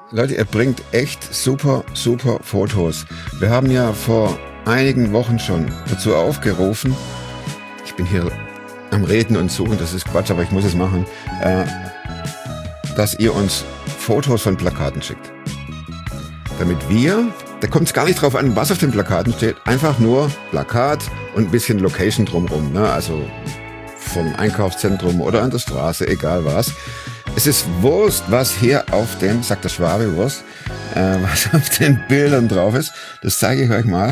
Leute, ihr bringt echt super, super Fotos. Wir haben ja vor einigen Wochen schon dazu aufgerufen, ich bin hier am Reden und Suchen, das ist Quatsch, aber ich muss es machen, dass ihr uns Fotos von Plakaten schickt. Damit da kommt es gar nicht drauf an, was auf den Plakaten steht, einfach nur Plakat und ein bisschen Location drumherum, ne? Also vom Einkaufszentrum oder an der Straße, egal was. Es ist Wurst, was hier auf dem, sagt der Schwabe Wurst, was auf den Bildern drauf ist. Das zeige ich euch mal.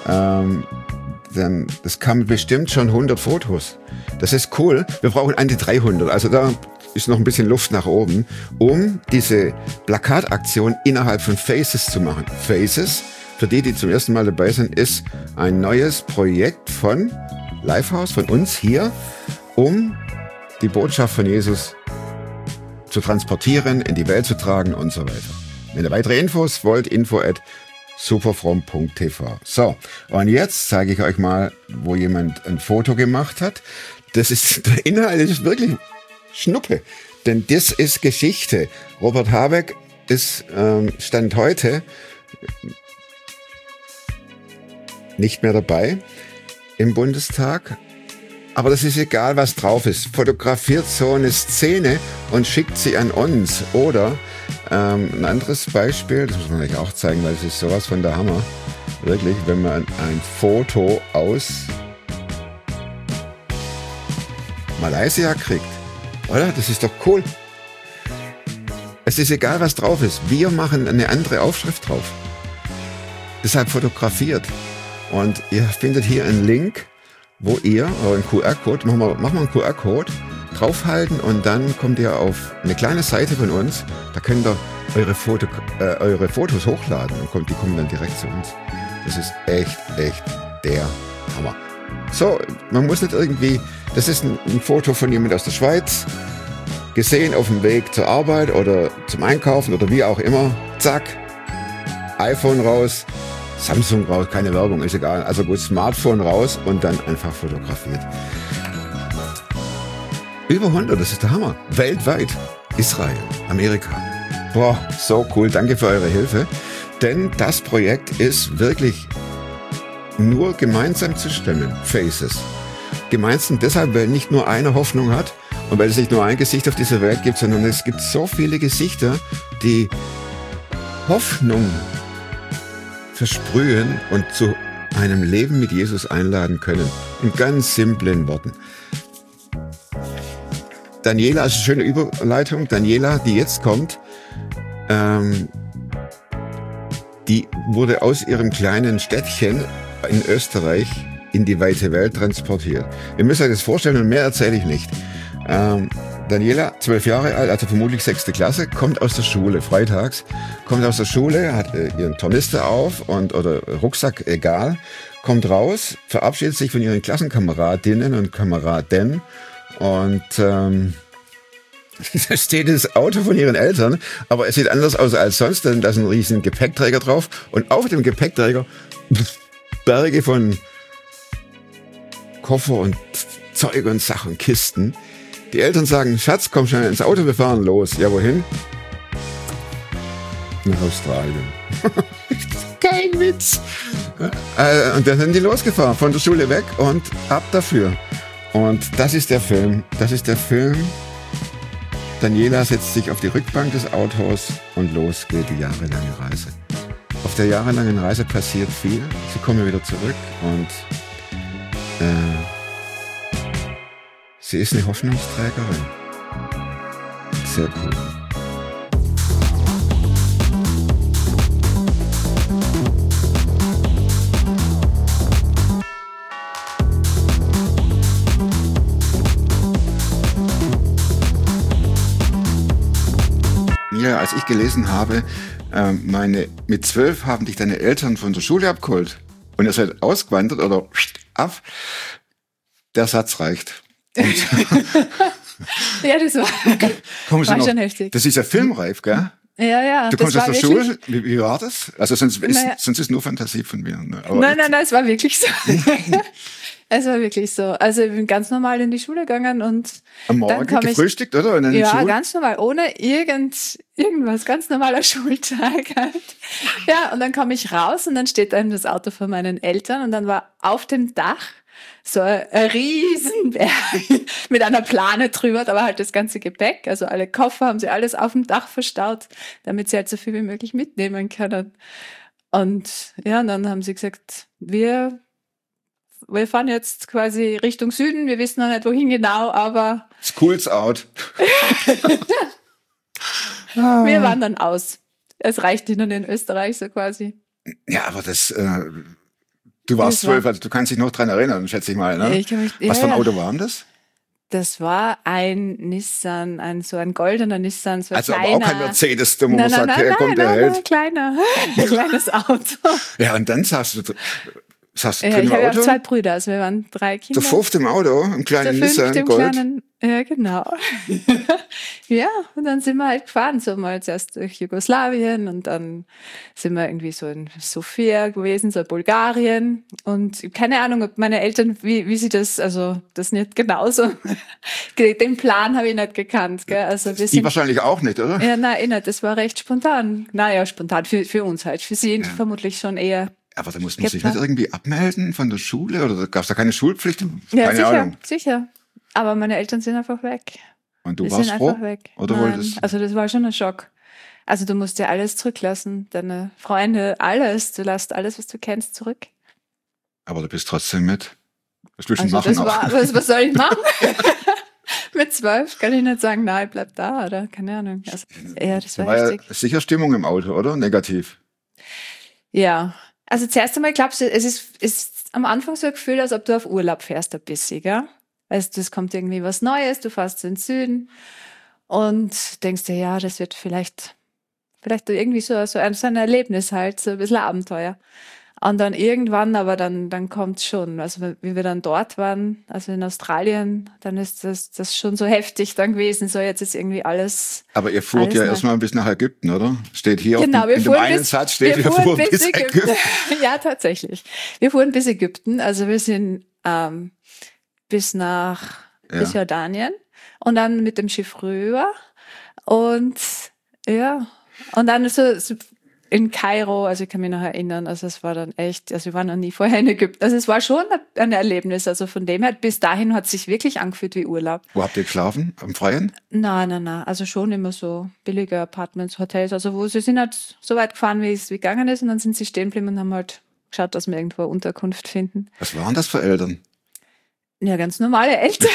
Denn das kam bestimmt schon 100 Fotos. Das ist cool. Wir brauchen an die 300. Also da ist noch ein bisschen Luft nach oben, um diese Plakataktion innerhalb von Faces zu machen. Faces, für die zum ersten Mal dabei sind, ist ein neues Projekt von Lifehouse, von uns hier, um die Botschaft von Jesus zu transportieren, in die Welt zu tragen und so weiter. Wenn ihr weitere Infos wollt, info@superfrom.tv. So, und jetzt zeige ich euch mal, wo jemand ein Foto gemacht hat. Der Inhalt ist wirklich Schnuppe, denn das ist Geschichte. Robert Habeck ist Stand heute nicht mehr dabei im Bundestag. Aber das ist egal, was drauf ist. Fotografiert so eine Szene und schickt sie an uns. Oder ein anderes Beispiel, das muss man euch auch zeigen, weil es ist sowas von der Hammer. Wirklich, wenn man ein Foto aus Malaysia kriegt. Oder? Das ist doch cool. Es ist egal, was drauf ist. Wir machen eine andere Aufschrift drauf. Deshalb fotografiert. Und ihr findet hier einen Link, wo ihr euren QR-Code, machen wir einen QR-Code, draufhalten und dann kommt ihr auf eine kleine Seite von uns, da könnt ihr eure Fotos hochladen und die kommen dann direkt zu uns. Das ist echt der Hammer. So, man muss nicht irgendwie, das ist ein Foto von jemand aus der Schweiz, gesehen auf dem Weg zur Arbeit oder zum Einkaufen oder wie auch immer, zack, iPhone raus, Samsung raus, keine Werbung, ist egal. Also gut, Smartphone raus und dann einfach fotografiert. Über 100, das ist der Hammer. Weltweit. Israel, Amerika. Boah, so cool. Danke für eure Hilfe. Denn das Projekt ist wirklich nur gemeinsam zu stemmen. Faces. Gemeinsam deshalb, weil nicht nur einer Hoffnung hat und weil es nicht nur ein Gesicht auf dieser Welt gibt, sondern es gibt so viele Gesichter, die Hoffnung versprühen und zu einem Leben mit Jesus einladen können. In ganz simplen Worten. Daniela, ist eine schöne Überleitung. Daniela, die jetzt kommt, die wurde aus ihrem kleinen Städtchen in Österreich in die weite Welt transportiert. Ihr müsst euch das vorstellen und mehr erzähle ich nicht. Daniela, 12 Jahre alt, also vermutlich 6. Klasse, kommt aus der Schule, freitags, kommt aus der Schule, hat ihren Tornister auf oder Rucksack, egal, kommt raus, verabschiedet sich von ihren Klassenkameradinnen und Kameraden und da steht das Auto von ihren Eltern, aber es sieht anders aus als sonst, denn da ist ein riesen Gepäckträger drauf und auf dem Gepäckträger Berge von Koffer und Zeug und Sachen, Kisten. Die Eltern sagen, Schatz, komm schnell ins Auto, wir fahren los. Ja, wohin? Nach Australien. Kein Witz. Und dann sind die losgefahren, von der Schule weg und ab dafür. Und das ist der Film. Daniela setzt sich auf die Rückbank des Autos und los geht die jahrelange Reise. Auf der jahrelangen Reise passiert viel. Sie kommen wieder zurück und sie ist eine Hoffnungsträgerin. Sehr cool. Ja, als ich gelesen habe, mit 12 haben dich deine Eltern von der Schule abgeholt und ihr seid ausgewandert oder ab, der Satz reicht. Ja, das war schon heftig. Das ist ja filmreif, gell? Ja. Du kommst aus der Schule, wie war das? Also sonst ist nur Fantasie von mir. Ne? Aber nein, es war wirklich so. Es war wirklich so. Also ich bin ganz normal in die Schule gegangen und am Morgen gefrühstückt, oder? Und ja, Schule? Ganz normal, ohne irgendwas, ganz normaler Schultag halt. Ja, und dann komme ich raus und dann steht einem das Auto von meinen Eltern und dann war auf dem Dach so ein Riesenberg mit einer Plane drüber, da war halt das ganze Gepäck, also alle Koffer haben sie alles auf dem Dach verstaut, damit sie halt so viel wie möglich mitnehmen können. Und ja, und dann haben sie gesagt, wir fahren jetzt quasi Richtung Süden, wir wissen noch nicht wohin genau, aber School's out. Wir wandern aus. Es reicht ihnen in Österreich so quasi. Ja, aber du warst 12, also du kannst dich noch dran erinnern, schätze ich mal, ne? Was für ein Auto war denn das? Das war ein Nissan, so ein goldener Nissan, so ein also kleiner. Aber auch kein Mercedes, wo man sagt, her kommt der Held. Ein kleines Auto. Ja, und dann saß du ich habe ja 2 Brüder, also wir waren 3 Kinder. Zu 5 im Auto, im kleinen Nissan Gold. Ja, genau. Ja, und dann sind wir halt gefahren, so mal zuerst durch Jugoslawien und dann sind wir irgendwie so in Sofia gewesen, so in Bulgarien und keine Ahnung, ob meine Eltern, wie sie das, also das nicht genauso, den Plan habe ich nicht gekannt, gell? Also wir sind, wahrscheinlich auch nicht, oder? Ja, nein, nicht, das war recht spontan. Naja, spontan, für uns halt, für sie vermutlich schon eher. Aber da muss man sich nicht irgendwie abmelden von der Schule oder gab es da keine Schulpflicht? Ja, sicher. Aber meine Eltern sind einfach weg. Und du warst froh? Weg. Oder wolltest? Also das war schon ein Schock. Also du musst ja alles zurücklassen, deine Freunde, alles. Du lässt alles, was du kennst, zurück. Aber du bist trotzdem mit. Was willst du machen? Was soll ich machen? Mit 12 kann ich nicht sagen, nein, bleib da oder keine Ahnung. Also, ja, das war heftig. Ja sicher Stimmung im Auto, oder? Negativ. Ja. Also zuerst einmal glaubst du, es ist am Anfang so ein Gefühl, als ob du auf Urlaub fährst ein bisschen, gell? Also es kommt irgendwie was Neues, du fährst in den Süden und denkst dir, ja, das wird vielleicht irgendwie so ein Erlebnis halt, so ein bisschen Abenteuer. Und dann irgendwann, aber dann kommt's schon. Also wie wir dann dort waren, also in Australien, dann ist das schon so heftig dann gewesen. So jetzt ist irgendwie alles. Aber ihr fuhrt ja erstmal bis nach Ägypten, oder? Steht hier genau, in dem einen Satz steht, wir fuhren bis Ägypten. Ja, tatsächlich. Wir fuhren bis Ägypten. Also wir sind bis Jordanien und dann mit dem Schiff rüber und ja, und dann so in Kairo, also ich kann mich noch erinnern, also es war dann echt, also wir waren noch nie vorher in Ägypten, also es war schon ein Erlebnis, also von dem her, bis dahin hat es sich wirklich angefühlt wie Urlaub. Wo habt ihr geschlafen? Am Freien? Nein, also schon immer so billige Apartments, Hotels, also wo sie sind halt so weit gefahren, wie es gegangen ist und dann sind sie stehen geblieben und haben halt geschaut, dass wir irgendwo eine Unterkunft finden. Was waren das für Eltern? Ja, ganz normale Eltern.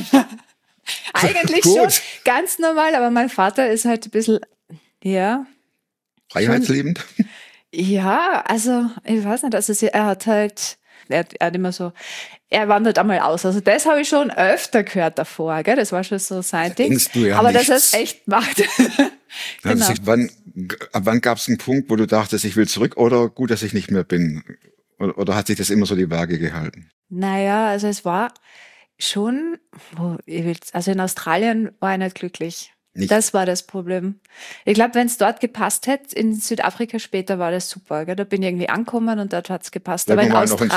Eigentlich schon ganz normal, aber mein Vater ist halt ein bisschen, ja. Freiheitsliebend? Ja, also, ich weiß nicht, also er hat immer so, er wandert einmal aus. Also das habe ich schon öfter gehört davor, gell? Das war schon so sein Ding. Ja, aber dass er es echt macht. Genau. Ab wann gab es einen Punkt, wo du dachtest, ich will zurück oder gut, dass ich nicht mehr bin? Oder hat sich das immer so die Waage gehalten? Naja, also es war schon, also in Australien war ich nicht glücklich. Nicht. Das war das Problem. Ich glaube, wenn es dort gepasst hätte, in Südafrika später war das super. Gell? Da bin ich irgendwie angekommen und dort hat's gepasst. Aber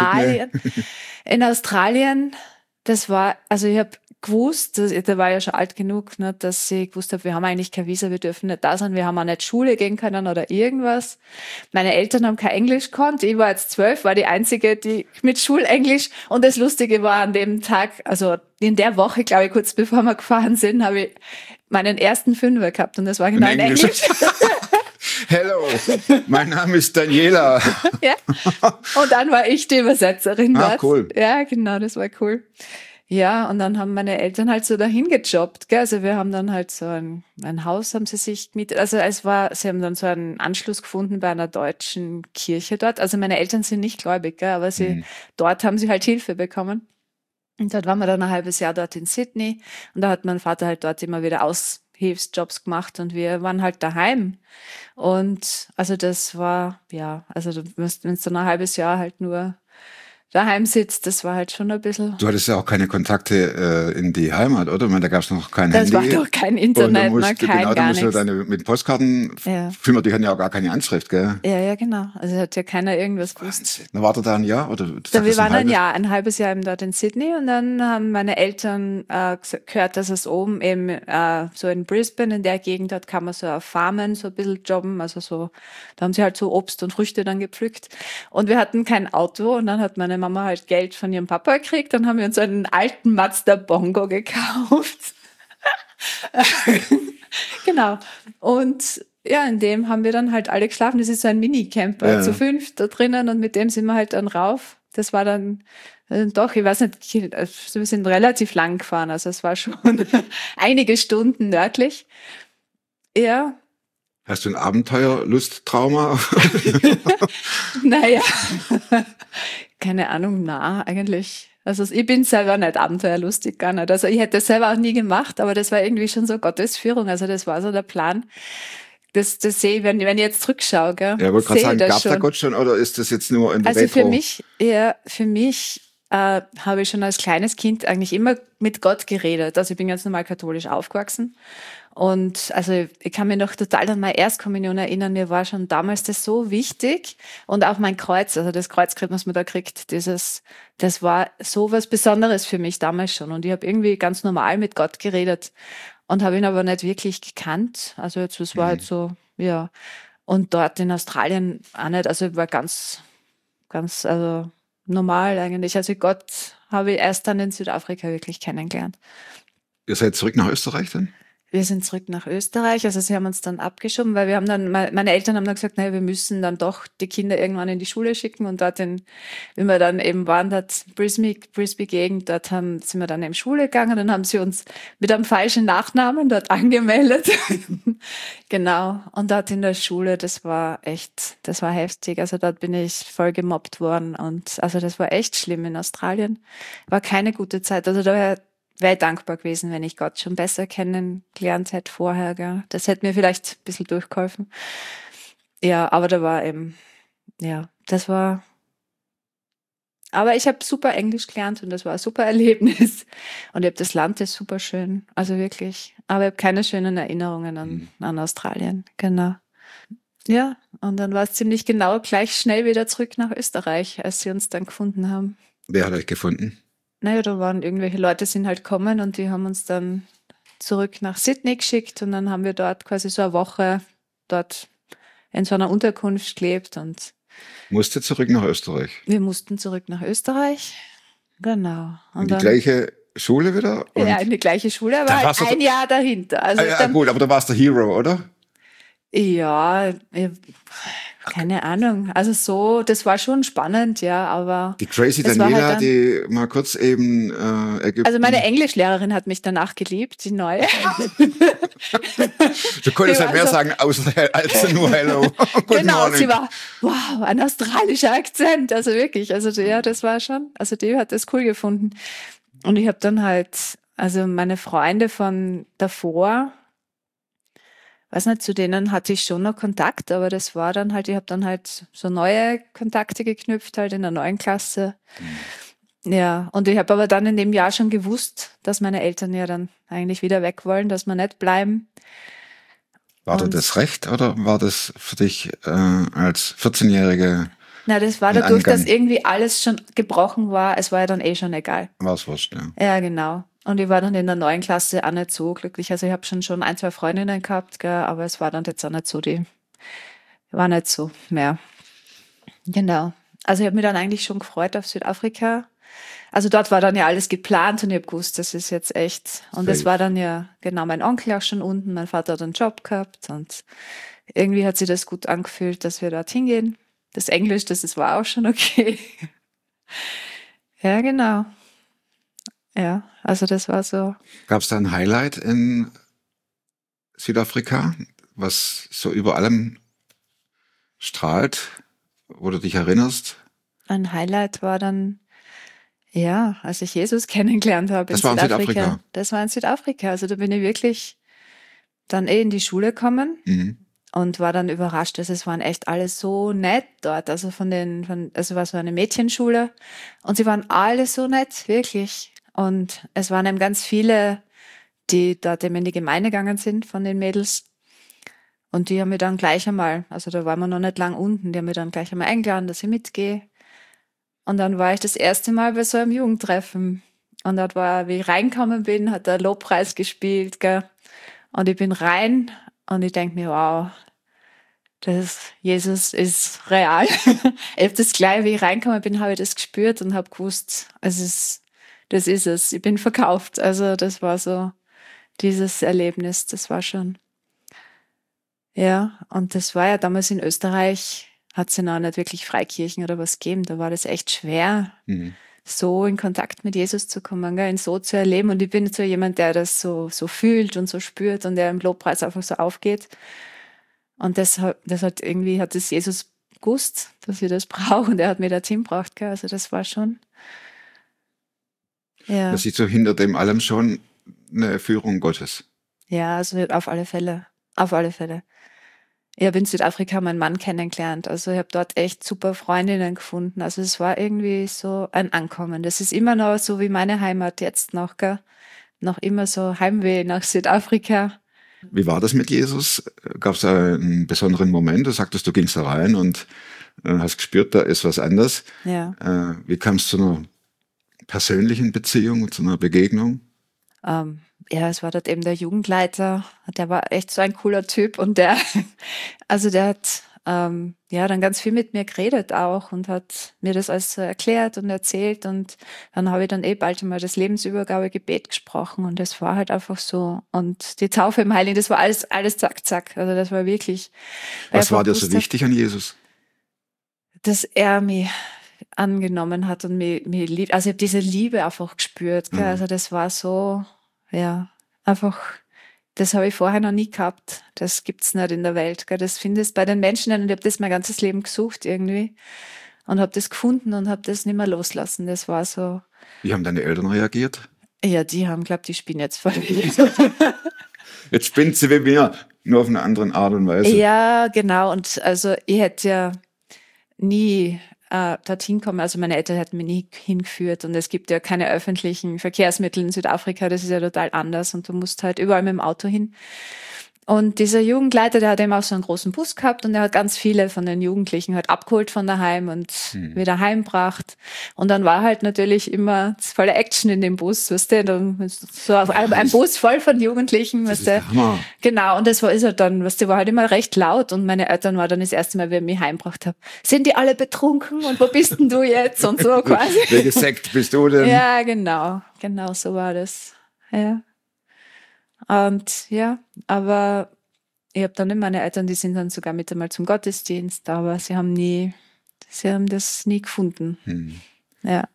in Australien, das war, also ich habe gewusst, da war ja schon alt genug, ne, dass ich gewusst habe, wir haben eigentlich kein Visa, wir dürfen nicht da sein, wir haben auch nicht Schule gehen können oder irgendwas. Meine Eltern haben kein Englisch gekonnt, ich war jetzt 12, war die Einzige, die mit Schulenglisch, und das Lustige war an dem Tag, also in der Woche, glaube ich, kurz bevor wir gefahren sind, habe ich meinen ersten Fünfer gehabt und das war genau in Englisch. Hello, mein Name ist Daniela. Ja. Und dann war ich die Übersetzerin. Cool. Ja, genau, das war cool. Ja, und dann haben meine Eltern halt so dahin gejobbt, gell? Also wir haben dann halt so ein Haus haben sie sich gemietet. Also sie haben dann so einen Anschluss gefunden bei einer deutschen Kirche dort. Also meine Eltern sind nicht gläubig, gell? Aber dort haben sie halt Hilfe bekommen. Und dort waren wir dann ein halbes Jahr dort in Sydney. Und da hat mein Vater halt dort immer wieder Aushilfsjobs gemacht und wir waren halt daheim. Und also das war, ja, also wenn du ein halbes Jahr halt nur daheim sitzt, das war halt schon ein bisschen... Du hattest ja auch keine Kontakte in die Heimat, oder? Ich meine, da gab es noch kein Das Handy. war doch kein Internet, Da musst du deine mit Postkarten, Filme, die hatten ja auch gar keine Anschrift, gell? Ja, genau. Also hat ja keiner irgendwas gewusst. Dann war da ein Jahr? Oder wir waren ein halbes Jahr eben dort in Sydney und dann haben meine Eltern gehört, dass es oben eben so in Brisbane, in der Gegend, dort kann man so auf Farmen so ein bisschen jobben, also so, da haben sie halt so Obst und Früchte dann gepflückt und wir hatten kein Auto und dann hat meine Mama halt Geld von ihrem Papa gekriegt, dann haben wir uns einen alten Mazda Bongo gekauft. Genau. Und ja, in dem haben wir dann halt alle geschlafen. Das ist so ein Minicamper, zu 5 da drinnen und mit dem sind wir halt dann rauf. Das war dann doch, ich weiß nicht, wir sind relativ lang gefahren, also es war schon einige Stunden nördlich. Ja. Hast du ein Abenteuerlusttrauma? Naja, keine Ahnung, eigentlich. Also ich bin selber nicht abenteuerlustig, gar nicht. Also ich hätte das selber auch nie gemacht, aber das war irgendwie schon so Gottesführung. Also das war so der Plan. Das sehe ich, wenn ich jetzt zurückschaue. Gell? Ja, wollte gerade sagen, gab es da Gott schon oder ist das jetzt nur in der Also für mich habe ich schon als kleines Kind eigentlich immer mit Gott geredet. Also ich bin ganz normal katholisch aufgewachsen. Und also ich kann mich noch total an meine Erstkommunion erinnern. Mir war schon damals das so wichtig. Und auch mein Kreuz, also das Kreuzkreuz, was man da kriegt, das war so was Besonderes für mich damals schon. Und ich habe irgendwie ganz normal mit Gott geredet und habe ihn aber nicht wirklich gekannt. Also jetzt, das war halt so, ja. Und dort in Australien auch nicht. Also ich war ganz, also normal eigentlich. Also Gott habe ich erst dann in Südafrika wirklich kennengelernt. Ihr seid zurück nach Österreich dann? Wir sind zurück nach Österreich, also sie haben uns dann abgeschoben, weil wir haben dann, meine Eltern haben dann gesagt, naja, wir müssen dann doch die Kinder irgendwann in die Schule schicken und dort wenn wir dann eben waren, dort Brisbane-Gegend, dort sind wir dann in Schule gegangen, dann haben sie uns mit einem falschen Nachnamen dort angemeldet. Genau, und dort in der Schule, das war heftig, also dort bin ich voll gemobbt worden und also das war echt schlimm in Australien, war keine gute Zeit, also da wäre ich dankbar gewesen, wenn ich Gott schon besser kennengelernt hätte vorher. Gell? Das hätte mir vielleicht ein bisschen durchgeholfen. Ja, aber da war eben, ja, das war... Aber ich habe super Englisch gelernt und das war ein super Erlebnis. Und ich habe das Land, das ist super schön, also wirklich. Aber ich habe keine schönen Erinnerungen an Australien, genau. Ja, und dann war es ziemlich genau gleich schnell wieder zurück nach Österreich, als sie uns dann gefunden haben. Wer hat euch gefunden? Naja, da waren irgendwelche Leute, sind halt gekommen und die haben uns dann zurück nach Sydney geschickt und dann haben wir dort quasi so eine Woche dort in so einer Unterkunft gelebt und musste zurück nach Österreich. Wir mussten zurück nach Österreich, genau. Und in die gleiche Schule wieder? Und ja, in die gleiche Schule, aber halt ein Jahr dahinter. Also gut, aber da warst du Hero, oder? Ja, keine Ahnung. Also so, das war schon spannend, ja, aber... Die Crazy Daniela, halt die mal kurz eben Ägypten... Also meine Englischlehrerin hat mich danach geliebt, die neue. Du konntest halt mehr sagen als nur Hello. Genau, sie war, wow, ein australischer Akzent, also wirklich. Also ja, das war schon, also die hat das cool gefunden. Und ich habe dann halt, also meine Freunde von davor... weiß nicht, zu denen hatte ich schon noch Kontakt, aber das war dann halt, ich habe dann halt so neue Kontakte geknüpft, halt in der neuen Klasse. Ja, und ich habe aber dann in dem Jahr schon gewusst, dass meine Eltern ja dann eigentlich wieder weg wollen, dass wir nicht bleiben. War das recht oder war das für dich als 14-Jährige? Na, das war dadurch, dass irgendwie alles schon gebrochen war, es war ja dann eh schon egal. War es wurscht, ja. Ja, genau. Und ich war dann in der neuen Klasse auch nicht so glücklich. Also ich habe schon 1, 2 Freundinnen gehabt, gell, aber es war dann jetzt auch nicht so, war nicht so mehr. Genau. Also ich habe mich dann eigentlich schon gefreut auf Südafrika. Also dort war dann ja alles geplant und ich habe gewusst, das ist jetzt echt. Und es war dann ja, genau, mein Onkel auch schon unten, mein Vater hat einen Job gehabt und irgendwie hat sich das gut angefühlt, dass wir dort hingehen. Das Englisch, das war auch schon okay. Ja, genau. Ja, also das war so. Gab es da ein Highlight in Südafrika, was so über allem strahlt, wo du dich erinnerst? Ein Highlight war dann, ja, als ich Jesus kennengelernt habe in Südafrika. Das war in Südafrika. Also da bin ich wirklich dann in die Schule gekommen. und war dann überrascht. Also es waren echt alle so nett dort. Also also war so eine Mädchenschule und sie waren alle so nett, wirklich. Und es waren eben ganz viele, die dort eben in die Gemeinde gegangen sind von den Mädels. Und die haben mir dann gleich einmal, also da waren wir noch nicht lang unten, die haben mir dann gleich einmal eingeladen, dass ich mitgehe. Und dann war ich das erste Mal bei so einem Jugendtreffen. Und dort war, wie ich reingekommen bin, hat der Lobpreis gespielt, gell. Und ich bin rein und ich denke mir, wow, Jesus ist real. Ich habe das gleich, wie ich reingekommen bin, habe ich das gespürt und habe gewusst, das ist es. Ich bin verkauft. Also das war so dieses Erlebnis, das war schon. Ja, und das war ja damals in Österreich, hat es ja noch nicht wirklich Freikirchen oder was gegeben. Da war das echt schwer, so in Kontakt mit Jesus zu kommen, gell, ihn so zu erleben. Und ich bin so jemand, der das so fühlt und so spürt und der im Lobpreis einfach so aufgeht. Und das hat irgendwie, hat das Jesus gewusst, dass ich das brauche und er hat mir dorthin gebracht, gell. Also das war schon, ja. Das sieht so hinter dem allem schon eine Führung Gottes. Ja, also auf alle Fälle. Auf alle Fälle. Ich habe in Südafrika meinen Mann kennengelernt. Also ich habe dort echt super Freundinnen gefunden. Also es war irgendwie so ein Ankommen. Das ist immer noch so wie meine Heimat jetzt noch, gell? Noch immer so Heimweh nach Südafrika. Wie war das mit Jesus? Gab es da einen besonderen Moment? Du sagtest, du gingst da rein und hast gespürt, da ist was anderes. Ja. Wie kam es zu einer persönlichen Beziehung, zu einer Begegnung? Ja, es war dort eben der Jugendleiter. Der war echt so ein cooler Typ und der hat ja dann ganz viel mit mir geredet auch und hat mir das alles so erklärt und erzählt und dann habe ich dann bald einmal das Lebensübergabegebet gesprochen und das war halt einfach so und die Taufe im Heiligen, das war alles zack, zack. Also das war wirklich. Was war dir so wichtig an Jesus? Dass er mich angenommen hat und mich liebt. Also ich habe diese Liebe einfach gespürt. Gell? Also das war so, ja, einfach, das habe ich vorher noch nie gehabt. Das gibt's nicht in der Welt. Gell? Das findest bei den Menschen und ich habe das mein ganzes Leben gesucht irgendwie und habe das gefunden und habe das nicht mehr loslassen. Das war so. Wie haben deine Eltern reagiert? Ja, die haben glaubt, die spinnen jetzt voll. Jetzt spinnt sie wie mir, nur auf eine andere Art und Weise. Ja, genau. Und also ich hätte ja nie dorthin kommen. Also meine Eltern hätten mich nie hingeführt und es gibt ja keine öffentlichen Verkehrsmittel in Südafrika. Das ist ja total anders und du musst halt überall mit dem Auto hin. Und dieser Jugendleiter, der hat eben auch so einen großen Bus gehabt und der hat ganz viele von den Jugendlichen halt abgeholt von daheim und wieder heimgebracht. Und dann war halt natürlich immer volle Action in dem Bus, weißt du, dann so ein Bus voll von Jugendlichen, weißt du. Genau, und das ist halt dann, weißt du, war halt immer recht laut und meine Eltern war dann das erste Mal, wie ich mich heimgebracht habe. Sind die alle betrunken und wo bist denn du jetzt? Und so quasi. Welche Sekt bist du denn? Ja, genau so war das. Ja. Und ja, aber ich habe dann meine Eltern, die sind dann sogar mit einmal zum Gottesdienst, aber sie haben das nie gefunden. Ja.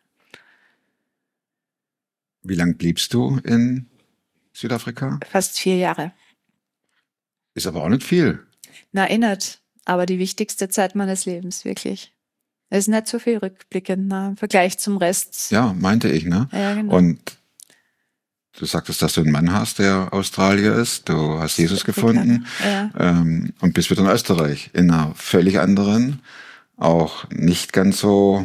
Wie lange bliebst du in Südafrika? Fast 4 Jahre. Ist aber auch nicht viel. Na, nicht. Aber die wichtigste Zeit meines Lebens, wirklich. Es ist nicht so viel rückblickend, im Vergleich zum Rest. Ja, meinte ich, ne? Ja, genau. Und du sagtest, dass du einen Mann hast, der Australier ist. Du hast Jesus gefunden und bist wieder in Österreich. In einer völlig anderen, auch nicht ganz so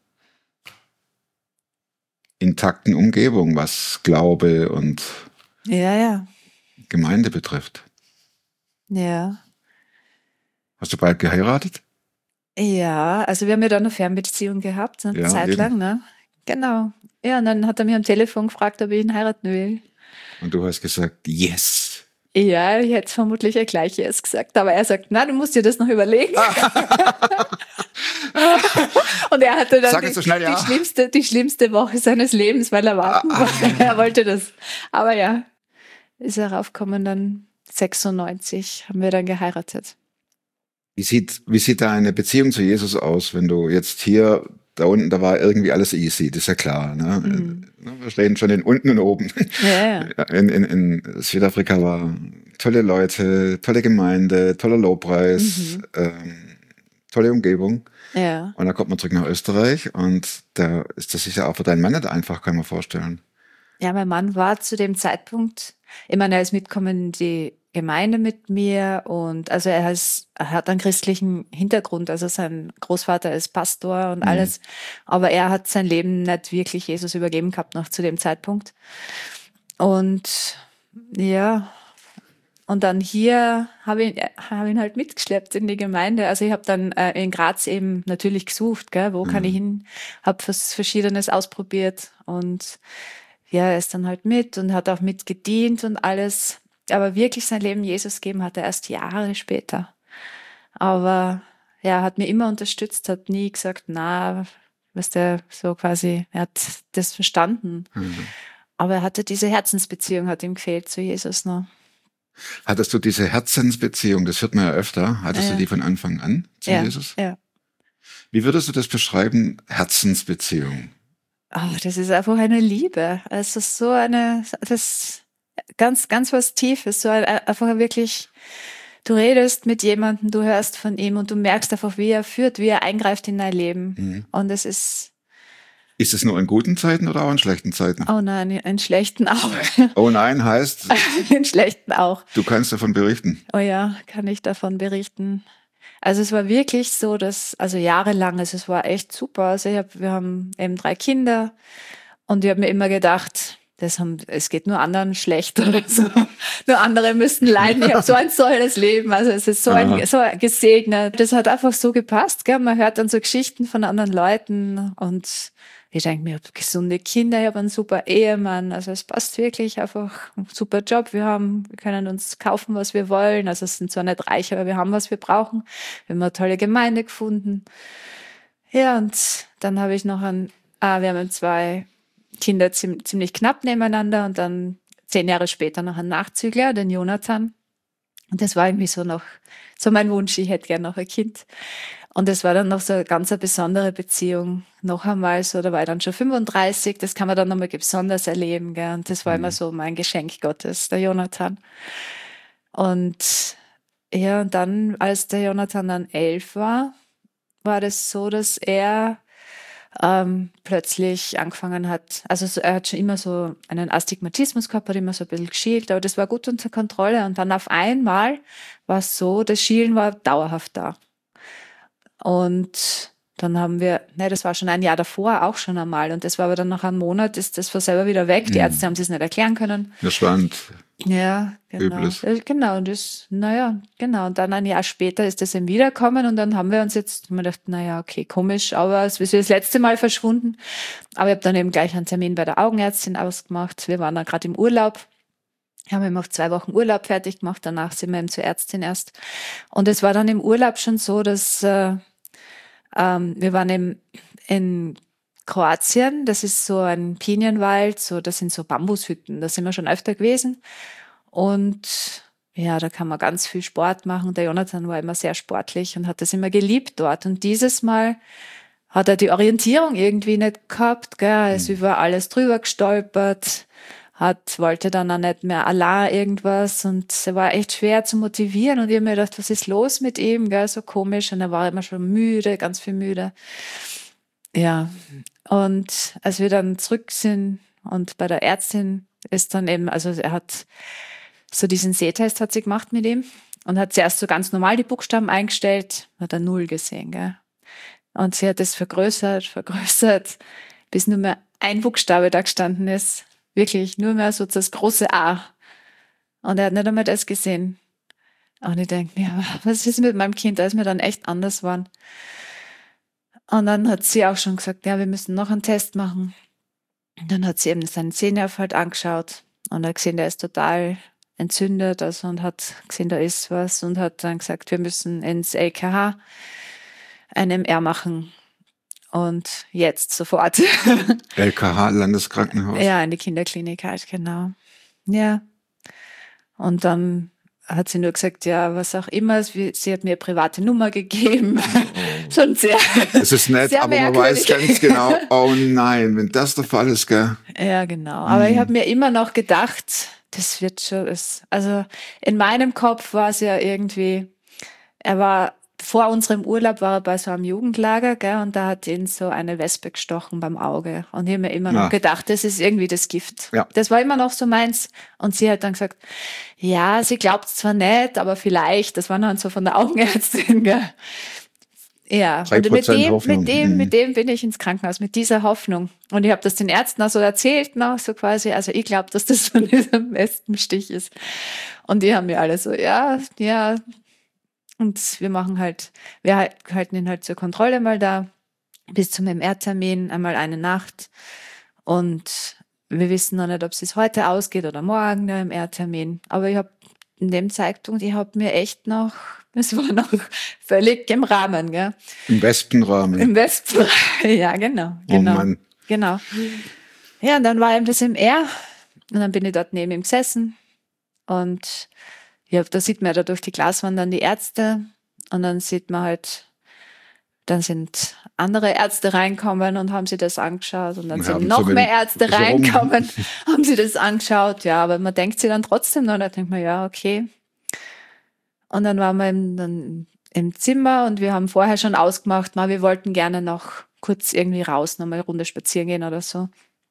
intakten Umgebung, was Glaube und Gemeinde betrifft. Ja. Hast du bald geheiratet? Ja, also wir haben ja dann eine Fernbeziehung gehabt, eine Zeit lang, ne? Genau. Ja, und dann hat er mich am Telefon gefragt, ob ich ihn heiraten will. Und du hast gesagt, yes. Ja, ich hätte vermutlich ja gleich yes gesagt, aber er sagt, na, du musst dir das noch überlegen. Und er hatte dann die schlimmste Woche seines Lebens, weil er warten wollte. Er wollte das. Aber ja, ist er raufgekommen, dann 96 haben wir dann geheiratet. Wie sieht da eine Beziehung zu Jesus aus, wenn du jetzt hier, da unten, da war irgendwie alles easy, das ist ja klar. Ne? Wir stehen schon in unten und oben. Ja. In Südafrika war tolle Leute, tolle Gemeinde, toller Lobpreis, tolle Umgebung. Ja. Und dann kommt man zurück nach Österreich und da ist das sicher auch für deinen Mann nicht einfach, kann man vorstellen. Ja, mein Mann war zu dem Zeitpunkt, ich meine, er ist mitgekommen in die Gemeinde mit mir und also er hat einen christlichen Hintergrund, also sein Großvater ist Pastor und alles, aber er hat sein Leben nicht wirklich Jesus übergeben gehabt noch zu dem Zeitpunkt. Und ja, und dann hier habe ich ihn halt mitgeschleppt in die Gemeinde. Also ich habe dann in Graz eben natürlich gesucht, gell, wo kann ich hin, habe was Verschiedenes ausprobiert und ja, er ist dann halt mit und hat auch mitgedient und alles. Aber wirklich sein Leben Jesus geben hat er erst Jahre später. Aber ja, er hat mir immer unterstützt, hat nie gesagt, na, weißt du, so quasi, er hat das verstanden. Aber er hatte diese Herzensbeziehung, hat ihm gefehlt zu Jesus noch. Hattest du diese Herzensbeziehung, das hört man ja öfter, hattest du die von Anfang an zu Jesus? Ja. Wie würdest du das beschreiben, Herzensbeziehung? Oh, das ist einfach eine Liebe. Es ist so das ganz, ganz was Tiefes, so einfach wirklich, du redest mit jemandem, du hörst von ihm und du merkst einfach, wie er führt, wie er eingreift in dein Leben. Und es ist... Ist es nur in guten Zeiten oder auch in schlechten Zeiten? Oh nein, in schlechten auch. Oh nein heißt? In schlechten auch. Du kannst davon berichten. Oh ja, kann ich davon berichten. Also es war wirklich so, dass, also jahrelang, also es war echt super. Also wir haben eben 3 Kinder und ich habe mir immer gedacht, es geht nur anderen schlecht oder so. Nur andere müssten leiden. Ich habe so ein tolles Leben. Also es ist so gesegnet. Das hat einfach so gepasst. Gell? Man hört dann so Geschichten von anderen Leuten und ich denke mir, ich habe gesunde Kinder, ich habe einen super Ehemann. Also es passt wirklich, einfach ein super Job. Wir können uns kaufen, was wir wollen. Also es sind zwar nicht reich, aber wir haben, was wir brauchen. Wir haben eine tolle Gemeinde gefunden. Ja, und dann habe ich noch wir haben 2 Kinder ziemlich knapp nebeneinander und dann 10 Jahre später noch einen Nachzügler, den Jonathan. Und das war irgendwie so mein Wunsch, ich hätte gerne noch ein Kind. Und das war dann noch so eine ganz besondere Beziehung. Noch einmal so, da war ich dann schon 35, das kann man dann nochmal besonders erleben. Gell? Und das war immer so mein Geschenk Gottes, der Jonathan. Und ja, und dann, als der Jonathan dann 11 war das so, dass er plötzlich angefangen hat, also er hat schon immer so einen Astigmatismus gehabt, hat immer so ein bisschen geschielt, aber das war gut unter Kontrolle. Und dann auf einmal war es so, das Schielen war dauerhaft da. Und dann das war schon ein Jahr davor auch schon einmal. Und das war aber dann nach einem Monat, ist das von selber wieder weg. Die Ärzte haben es nicht erklären können. Verschwand. Ja, genau. Übles. Genau, genau. Und dann ein Jahr später ist das eben wiedergekommen und dann haben wir uns jetzt gedacht, okay, komisch, aber es ist das letzte Mal verschwunden. Aber ich habe dann eben gleich einen Termin bei der Augenärztin ausgemacht. Wir waren dann gerade im Urlaub. Haben eben auch 2 Wochen Urlaub fertig gemacht. Danach sind wir eben zur Ärztin erst. Und es war dann im Urlaub schon so, dass wir waren eben in Kroatien, das ist so ein Pinienwald, das sind so Bambushütten, da sind wir schon öfter gewesen. Und ja, da kann man ganz viel Sport machen. Der Jonathan war immer sehr sportlich und hat das immer geliebt dort. Und dieses Mal hat er die Orientierung irgendwie nicht gehabt, gell? Er ist über alles drüber gestolpert, wollte dann auch nicht mehr allein irgendwas und es war echt schwer zu motivieren und ich habe mir gedacht, was ist los mit ihm, gell? So komisch und er war immer schon müde, ganz viel müde. Ja, und als wir dann zurück sind und bei der Ärztin ist dann eben, also er hat so diesen Sehtest hat sie gemacht mit ihm und hat zuerst so ganz normal die Buchstaben eingestellt, hat er 0 gesehen, gell? Und sie hat es vergrößert, bis nur mehr ein Buchstabe da gestanden ist. Wirklich, nur mehr so das große A. Und er hat nicht einmal das gesehen. Und ich denke mir, was ist mit meinem Kind? Da ist mir dann echt anders geworden. Und dann hat sie auch schon gesagt, ja, wir müssen noch einen Test machen. Und dann hat sie eben seinen Sehnerv halt angeschaut und hat gesehen, der ist total entzündet, also und hat gesehen, da ist was und hat dann gesagt, wir müssen ins LKH ein MR machen. Und jetzt sofort. LKH, Landeskrankenhaus? Ja, in die Kinderklinik halt, genau. Ja. Und dann hat sie nur gesagt, ja, was auch immer, sie hat mir eine private Nummer gegeben. Schon sehr. Das ist nett, aber man weiß ganz genau, oh nein, wenn das der Fall ist, gell? Ja, genau. Aber ich habe mir immer noch gedacht, das wird schon, also in meinem Kopf war es ja irgendwie, vor unserem Urlaub war er bei so einem Jugendlager, gell, und da hat ihn so eine Wespe gestochen beim Auge. Und ich habe mir immer noch gedacht, das ist irgendwie das Gift. Ja. Das war immer noch so meins. Und sie hat dann gesagt, ja, sie glaubt es zwar nicht, aber vielleicht. Das war dann so von der Augenärztin, gell. Ja, und mit dem bin ich ins Krankenhaus, mit dieser Hoffnung. Und ich habe das den Ärzten auch so erzählt, noch so quasi, also ich glaube, dass das von diesem Wespenstich ist. Und die haben mir alle so, ja. Und wir halten ihn halt zur Kontrolle mal da, bis zum MR-Termin, einmal eine Nacht. Und wir wissen noch nicht, ob es heute ausgeht oder morgen, der MR-Termin. Aber ich habe in dem Zeitpunkt, ich habe mir echt noch, es war noch völlig im Rahmen, gell? Im Wespenrahmen. Im Wespenrahmen, ja, genau. Oh Mann. Genau. Ja, und dann war eben das MR und dann bin ich dort neben ihm gesessen und ja, da sieht man ja da durch die Glaswand dann die Ärzte und dann sieht man halt, dann sind andere Ärzte reinkommen und haben sich das angeschaut und dann sind noch mehr Ärzte reinkommen, haben sich das angeschaut, ja, aber man denkt sich dann trotzdem noch, da denkt man, ja, okay. Und dann waren wir dann im Zimmer und wir haben vorher schon ausgemacht, wir wollten gerne noch kurz irgendwie raus, noch mal eine Runde spazieren gehen oder so.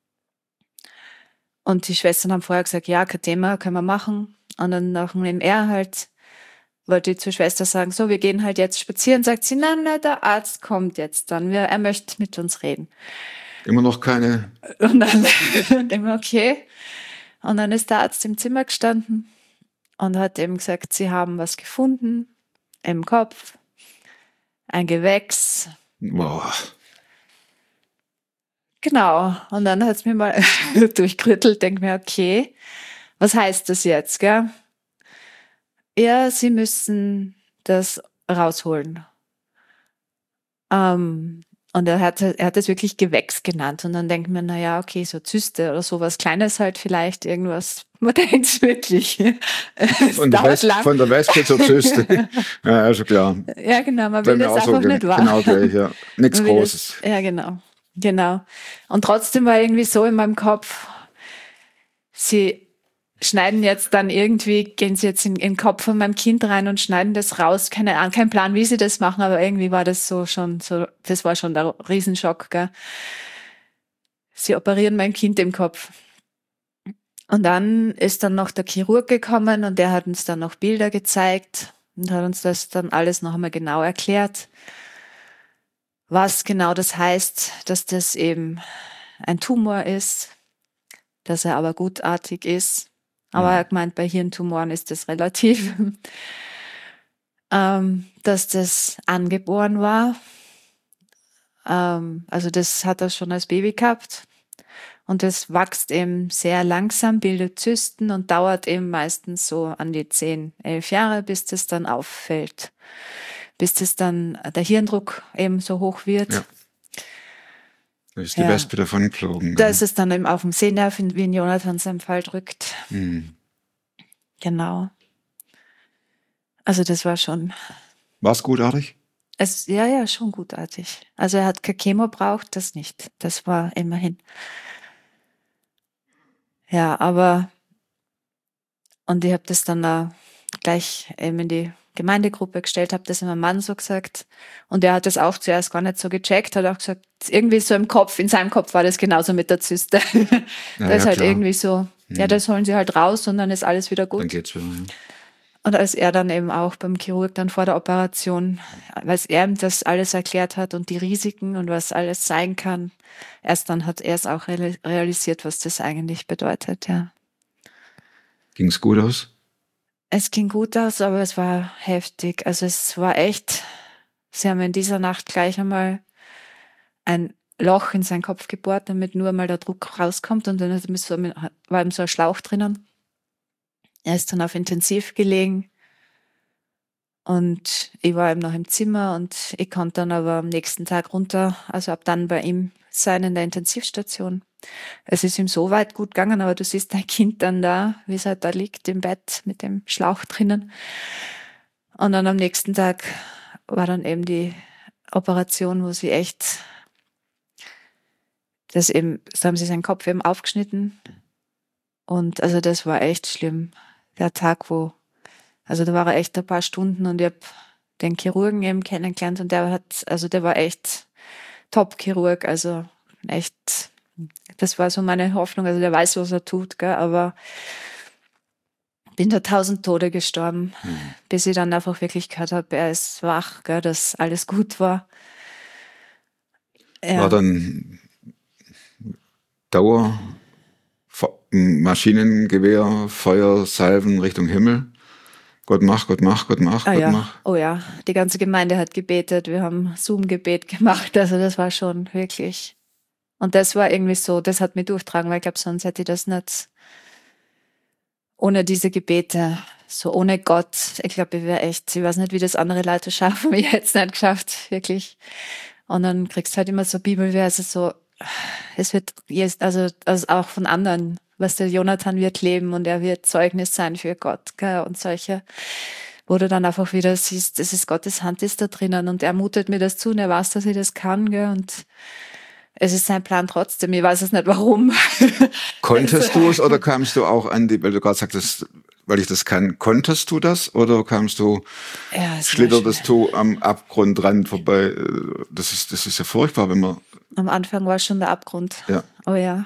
Und die Schwestern haben vorher gesagt, ja, kein Thema, können wir machen. Und dann nach dem MR halt wollte ich zur Schwester sagen, so, wir gehen halt jetzt spazieren. Sagt sie, nein, der Arzt kommt jetzt dann. Er möchte mit uns reden. Immer noch keine. Und dann denken wir, okay. Und dann ist der Arzt im Zimmer gestanden und hat eben gesagt, sie haben was gefunden im Kopf, ein Gewächs. Boah. Genau. Und dann hat es mir mal durchgerüttelt, denke mir, okay, was heißt das jetzt, gell? Ja, sie müssen das rausholen. Und er hat es wirklich Gewächs genannt. Und dann denkt man, naja, okay, so Zyste oder sowas Kleines halt vielleicht, irgendwas. Man denkt es wirklich. Von der Wespe zur Zyste. Ja, also klar. Ja, genau, man will das einfach nicht wahr. Genau gleich, ja. Nichts Großes. Ja, genau. Und trotzdem war irgendwie so in meinem Kopf, sie schneiden jetzt dann irgendwie, gehen sie jetzt in den Kopf von meinem Kind rein und schneiden das raus. Keine Ahnung, kein Plan, wie sie das machen, aber irgendwie war das das war schon der Riesenschock, gell. Sie operieren mein Kind im Kopf. Und dann ist dann noch der Chirurg gekommen und der hat uns dann noch Bilder gezeigt und hat uns das dann alles noch einmal genau erklärt, was genau das heißt, dass das eben ein Tumor ist, dass er aber gutartig ist. Aber er hat gemeint, bei Hirntumoren ist das relativ, dass das angeboren war. Also das hat er schon als Baby gehabt. Und das wächst eben sehr langsam, bildet Zysten und dauert eben meistens so an die 10, 11 Jahre, bis das dann auffällt. Bis das dann der Hirndruck eben so hoch wird. Ja. Da ist die Wespe davon geflogen. Da ist es dann eben auf dem Sehnerv, wie in Jonathan seinem Fall drückt. Mhm. Genau. Also das war schon... War es gutartig? Ja, schon gutartig. Also er hat keine Chemo braucht, das nicht. Das war immerhin. Ja, aber... Und ich habe das dann da gleich eben in die Gemeindegruppe gestellt, habe das meinem Mann so gesagt. Und er hat das auch zuerst gar nicht so gecheckt, hat auch gesagt, irgendwie so in seinem Kopf war das genauso mit der Zyste. Da ist halt klar. Irgendwie so, ja, das holen sie halt raus und dann ist alles wieder gut. Dann geht's wieder. Ja. Und als er dann eben auch beim Chirurg dann vor der Operation, weil er ihm das alles erklärt hat und die Risiken und was alles sein kann, erst dann hat er es auch realisiert, was das eigentlich bedeutet, ja. Ging's gut aus? Es ging gut aus, aber es war heftig. Also es war echt, sie haben in dieser Nacht gleich einmal ein Loch in seinen Kopf gebohrt, damit nur mal der Druck rauskommt und dann war eben so ein Schlauch drinnen. Er ist dann auf Intensiv gelegen und ich war eben noch im Zimmer und ich konnte dann aber am nächsten Tag runter, also ab dann bei ihm sein in der Intensivstation. Es ist ihm so weit gut gegangen, aber du siehst dein Kind dann da, wie es halt da liegt im Bett mit dem Schlauch drinnen. Und dann am nächsten Tag war dann eben die Operation, wo sie echt, so haben sie seinen Kopf eben aufgeschnitten. Und also das war echt schlimm. Der Tag, da war er echt ein paar Stunden und ich habe den Chirurgen eben kennengelernt und der war echt Top-Chirurg, also echt, das war so meine Hoffnung, also der weiß, was er tut, gell, aber bin da 1000 Tode gestorben, bis ich dann einfach wirklich gehört habe, er ist wach, gell, dass alles gut war. Ja. War dann Dauer, Maschinengewehr, Feuer, Salven Richtung Himmel? Gott mach, Gott mach, Gott mach, Gott mach. Oh ja, die ganze Gemeinde hat gebetet, wir haben Zoom-Gebet gemacht, also das war schon wirklich, und das war irgendwie so, das hat mich durchtragen, weil ich glaube, sonst hätte ich das nicht, ohne diese Gebete, so ohne Gott, ich glaube, ich weiß nicht, wie das andere Leute schaffen, ich hätte es nicht geschafft, wirklich. Und dann kriegst du halt immer so Bibelverse, so, es wird, also auch von anderen, was der Jonathan wird leben und er wird Zeugnis sein für Gott, gell, und solche, wo du dann einfach wieder siehst, es ist Gottes Hand ist da drinnen und er mutet mir das zu und er weiß, dass ich das kann, gell, und es ist sein Plan trotzdem, ich weiß es nicht warum. Konntest du es oder kamst du auch an die, weil du gerade sagtest, weil ich das kann, konntest du das oder kamst du, schlittertest du am Abgrundrand vorbei? Das ist ja furchtbar, wenn man... Am Anfang war schon der Abgrund. Ja. Oh ja.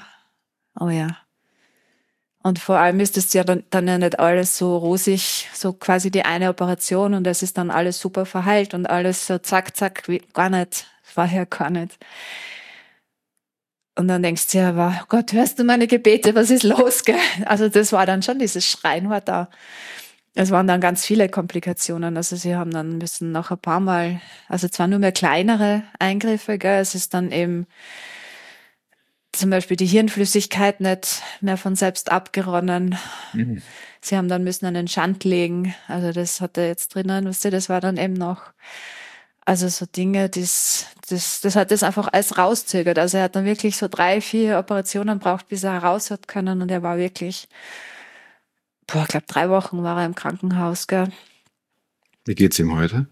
Und vor allem ist es ja dann ja nicht alles so rosig, so quasi die eine Operation und es ist dann alles super verheilt und alles so zack, zack, gar nicht, vorher gar nicht. Und dann denkst du ja, aber Gott, hörst du meine Gebete, was ist los, gell? Also das war dann schon, dieses Schreien war da. Es waren dann ganz viele Komplikationen. Also sie haben dann müssen noch ein paar Mal, also zwar nur mehr kleinere Eingriffe, gell? Es ist dann eben zum Beispiel die Hirnflüssigkeit nicht mehr von selbst abgeronnen. Mhm. Sie haben dann müssen einen Schand legen. Also das hat er jetzt drinnen, weißt du, das war dann eben noch, also so Dinge, das hat das einfach alles rauszögert. Also er hat dann wirklich so 3, 4 Operationen braucht, bis er raus hat können und er war wirklich, ich glaube 3 Wochen war er im Krankenhaus, gell. Wie geht's ihm heute?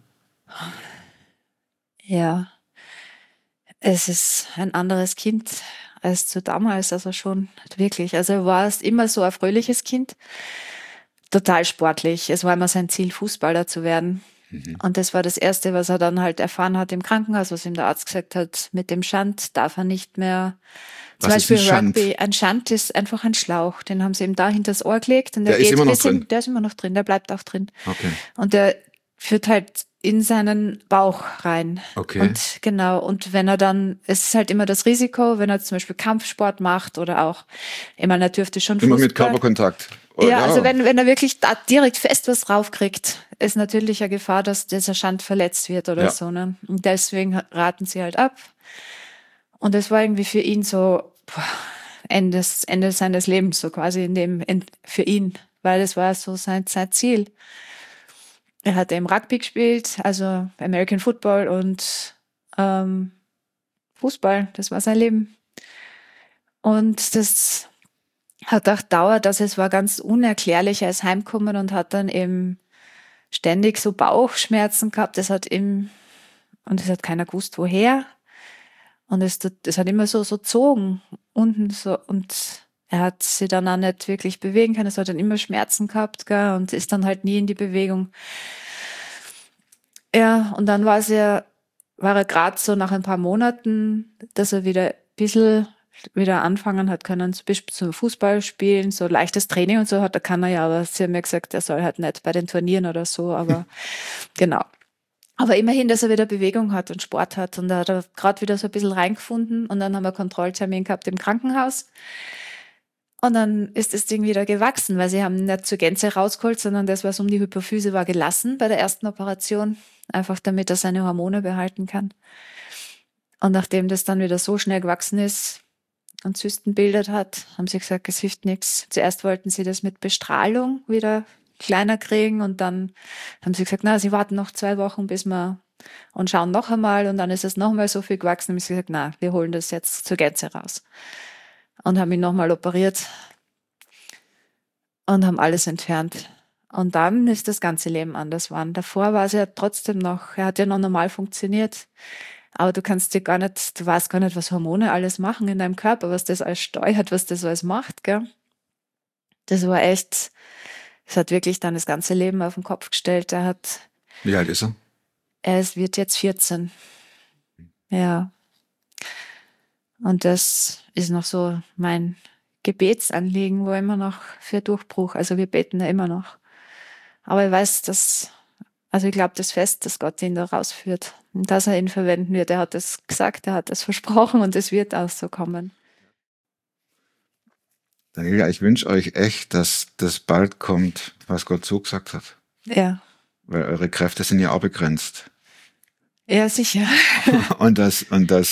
Ja, es ist ein anderes Kind als zu damals, also schon wirklich. Also er war immer so ein fröhliches Kind, total sportlich. Es war immer sein Ziel, Fußballer zu werden. Mhm. Und das war das Erste, was er dann halt erfahren hat im Krankenhaus, was ihm der Arzt gesagt hat, mit dem Schand darf er nicht mehr. Zum Beispiel Rugby. Ein Schand ist einfach ein Schlauch, den haben sie ihm da hinter das Ohr gelegt. Und der ist immer noch drin? Der ist immer noch drin, der bleibt auch drin. Okay. Und der führt halt in seinen Bauch rein. Okay. Und genau, und wenn er dann, es ist halt immer das Risiko, wenn er zum Beispiel Kampfsport macht oder auch, ich meine, er dürfte schon immer mit Körperkontakt. Oh, ja, also wenn er wirklich da direkt fest was draufkriegt, ist natürlich eine Gefahr, dass dieser Schand verletzt wird oder so. Ne? Und deswegen raten sie halt ab. Und das war irgendwie für ihn so Ende seines Lebens, so quasi für ihn, weil das war so sein Ziel. Er hat eben Rugby gespielt, also American Football und Fußball, das war sein Leben. Und das hat auch gedauert, also es war ganz unerklärlich, er ist heimgekommen und hat dann eben ständig so Bauchschmerzen gehabt, und es hat keiner gewusst, woher. Und es hat immer so gezogen, unten so, und er hat sich dann auch nicht wirklich bewegen können, es hat dann immer Schmerzen gehabt, gell, und ist dann halt nie in die Bewegung. Ja, und dann war er gerade so nach ein paar Monaten, dass er wieder ein bisschen wieder anfangen hat können, zum Fußball spielen, so leichtes Training und so kann er ja, aber sie haben mir gesagt, er soll halt nicht bei den Turnieren oder so, aber genau. Aber immerhin, dass er wieder Bewegung hat und Sport hat und da hat er gerade wieder so ein bisschen reingefunden und dann haben wir Kontrolltermin gehabt im Krankenhaus und dann ist das Ding wieder gewachsen, weil sie haben nicht zur Gänze rausgeholt, sondern das, was um die Hypophyse war, gelassen bei der ersten Operation, einfach damit er seine Hormone behalten kann. Und nachdem das dann wieder so schnell gewachsen ist und Zysten bildet hat, haben sie gesagt, es hilft nichts. Zuerst wollten sie das mit Bestrahlung wieder kleiner kriegen und dann haben sie gesagt, sie warten noch 2 Wochen und schauen noch einmal und dann ist es noch mal so viel gewachsen und haben sie gesagt, wir holen das jetzt zur Gänze raus. Und haben ihn nochmal operiert und haben alles entfernt. Und dann ist das ganze Leben anders geworden. Davor war es ja trotzdem noch, er hat ja noch normal funktioniert. Aber du weißt gar nicht, was Hormone alles machen in deinem Körper, was das alles steuert, was das alles macht, gell? Das war echt, es hat wirklich dann das ganze Leben auf den Kopf gestellt. Wie alt ist er? Er wird jetzt 14. Ja. Und das ist noch so mein Gebetsanliegen, wo immer noch für Durchbruch, also wir beten da immer noch. Aber ich weiß, ich glaube das fest, dass Gott ihn da rausführt und dass er ihn verwenden wird. Er hat das gesagt, er hat das versprochen und es wird auch so kommen. Daniela, ich wünsche euch echt, dass das bald kommt, was Gott zugesagt hat. Ja. Weil eure Kräfte sind ja auch begrenzt. Ja, sicher. und dass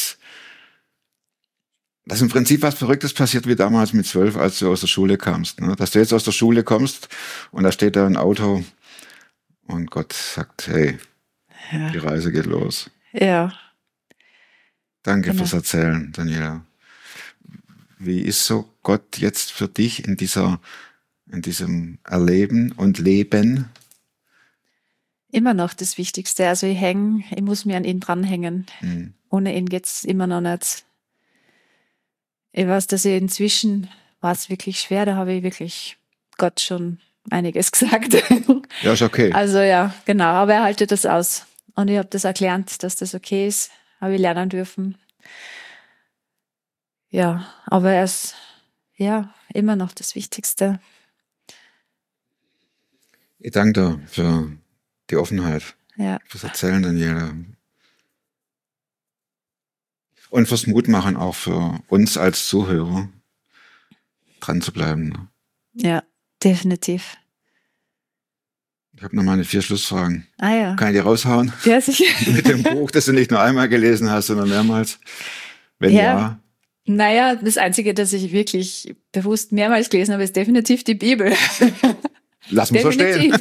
im Prinzip was Verrücktes passiert wie damals mit 12, als du aus der Schule kamst. Ne? Dass du jetzt aus der Schule kommst und da steht da ein Auto und Gott sagt, hey, die Reise geht los. Ja. Danke fürs Erzählen, Daniela. Wie ist so Gott jetzt für dich in diesem Erleben und Leben? Immer noch das Wichtigste. Also ich muss mir an ihn dranhängen. Mhm. Ohne ihn geht's immer noch nicht. Ich weiß, dass inzwischen war es wirklich schwer, da habe ich wirklich Gott schon einiges gesagt. Ja, ist okay. Also ja, genau, aber er haltet das aus. Und ich habe das erklärt, dass das okay ist, habe ich lernen dürfen. Ja, aber er ist immer noch das Wichtigste. Ich danke dir für die Offenheit, fürs Erzählen, Daniela. Und fürs Mutmachen auch für uns als Zuhörer, dran zu bleiben. Ja, definitiv. Ich habe noch mal 4 Schlussfragen. Ah ja. Kann ich die raushauen? Ja, sicher. Mit dem Buch, das du nicht nur einmal gelesen hast, sondern mehrmals? Wenn ja. Naja, das Einzige, das ich wirklich bewusst mehrmals gelesen habe, ist definitiv die Bibel. Lass uns so stehen.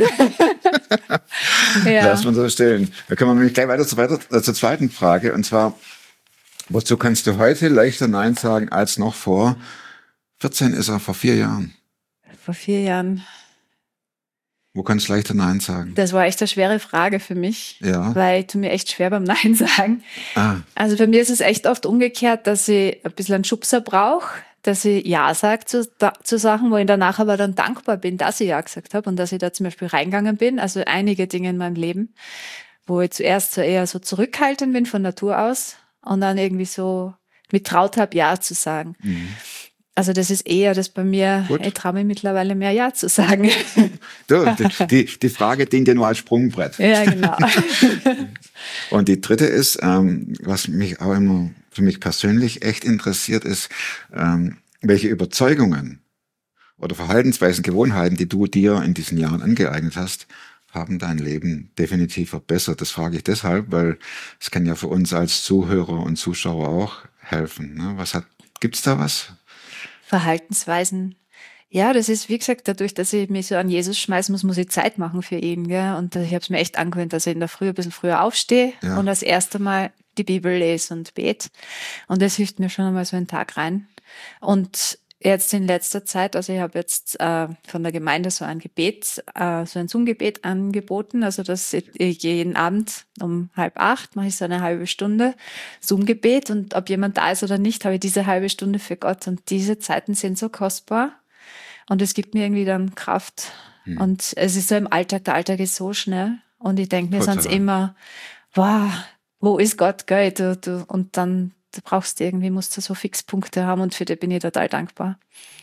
Lass uns so stehen. Da können wir nämlich gleich weiter zur zweiten Frage. Und zwar, wozu kannst du heute leichter Nein sagen als noch vor 14 ist er, vor 4 Jahren? Vor 4 Jahren. Wo kannst du leichter Nein sagen? Das war echt eine schwere Frage für mich, weil ich tue mir echt schwer beim Nein sagen. Also bei mir ist es echt oft umgekehrt, dass ich ein bisschen einen Schubser brauche, dass ich Ja sage zu Sachen, wo ich danach aber dann dankbar bin, dass ich Ja gesagt habe und dass ich da zum Beispiel reingegangen bin. Also einige Dinge in meinem Leben, wo ich zuerst eher so zurückhaltend bin von Natur aus und dann irgendwie so mich traut habe, Ja zu sagen. Mhm. Also das ist eher das bei mir, Gut. Ich traue mich mittlerweile mehr Ja zu sagen. Die Frage dient ja nur als Sprungbrett. Ja, genau. Und die dritte ist, was mich auch immer für mich persönlich echt interessiert, ist, welche Überzeugungen oder Verhaltensweisen, Gewohnheiten, die du dir in diesen Jahren angeeignet hast, haben dein Leben definitiv verbessert. Das frage ich deshalb, weil es kann ja für uns als Zuhörer und Zuschauer auch helfen. Ne? Gibt's da was? Verhaltensweisen. Ja, das ist, wie gesagt, dadurch, dass ich mich so an Jesus schmeißen muss ich Zeit machen für ihn. Gell? Und ich habe es mir echt angewöhnt, dass ich in der Früh ein bisschen früher aufstehe und das erste Mal die Bibel lese und bete. Und das hilft mir schon einmal so einen Tag rein. Und jetzt in letzter Zeit, also ich habe jetzt von der Gemeinde so ein Gebet, so ein Zoom-Gebet angeboten, also dass ich jeden Abend um 7:30 mache ich so eine halbe Stunde Zoom-Gebet und ob jemand da ist oder nicht, habe ich diese halbe Stunde für Gott und diese Zeiten sind so kostbar und es gibt mir irgendwie dann Kraft und es ist so im Alltag, der Alltag ist so schnell und ich denke mir sonst immer, wow, wo ist Gott, gell? Und dann musst du so Fixpunkte haben und für die bin ich total dankbar.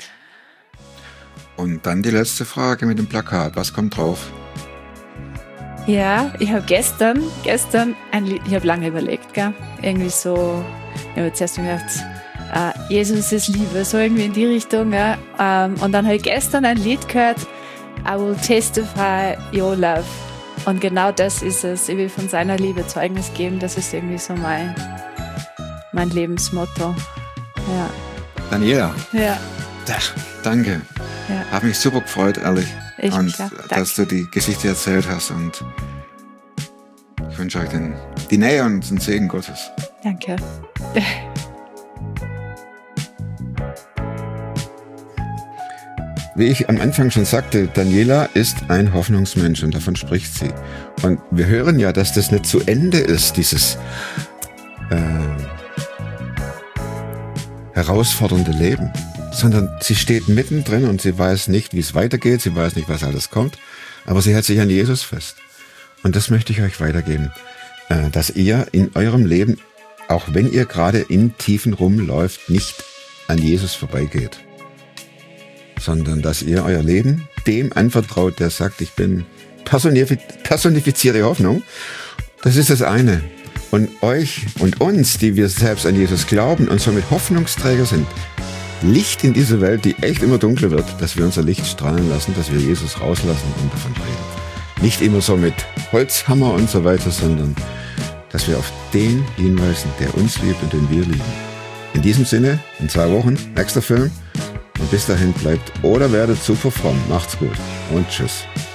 Und dann die letzte Frage mit dem Plakat. Was kommt drauf? Ja, ich habe gestern ein Lied, ich habe lange überlegt, gell? Irgendwie so, ich habe zuerst gedacht, Jesus ist Liebe, so irgendwie in die Richtung. Ja? Und dann habe ich gestern ein Lied gehört, I will testify your love. Und genau das ist es. Ich will von seiner Liebe Zeugnis geben. Das ist irgendwie so mein Lebensmotto. Ja. Daniela. Ja. Danke. Ja. Hat mich super gefreut, ehrlich. Und dass du die Geschichte erzählt hast. Und ich wünsche euch die Nähe und den Segen Gottes. Danke. Wie ich am Anfang schon sagte, Daniela ist ein Hoffnungsmensch und davon spricht sie. Und wir hören ja, dass das nicht zu Ende ist, dieses herausfordernde Leben, sondern sie steht mittendrin und sie weiß nicht, wie es weitergeht, sie weiß nicht, was alles kommt, aber sie hält sich an Jesus fest. Und das möchte ich euch weitergeben. dass ihr in eurem Leben, auch wenn ihr gerade in Tiefen rumläuft, nicht an Jesus vorbeigeht, sondern dass ihr euer Leben dem anvertraut, der sagt, ich bin personifizierte Hoffnung. Das ist das eine. Und euch und uns, die wir selbst an Jesus glauben und somit Hoffnungsträger sind, Licht in diese Welt, die echt immer dunkler wird, dass wir unser Licht strahlen lassen, dass wir Jesus rauslassen und davon reden. Nicht immer so mit Holzhammer und so weiter, sondern dass wir auf den hinweisen, der uns liebt und den wir lieben. In diesem Sinne, in 2 Wochen, nächster Film. Und bis dahin bleibt oder werdet super fromm. Macht's gut und tschüss.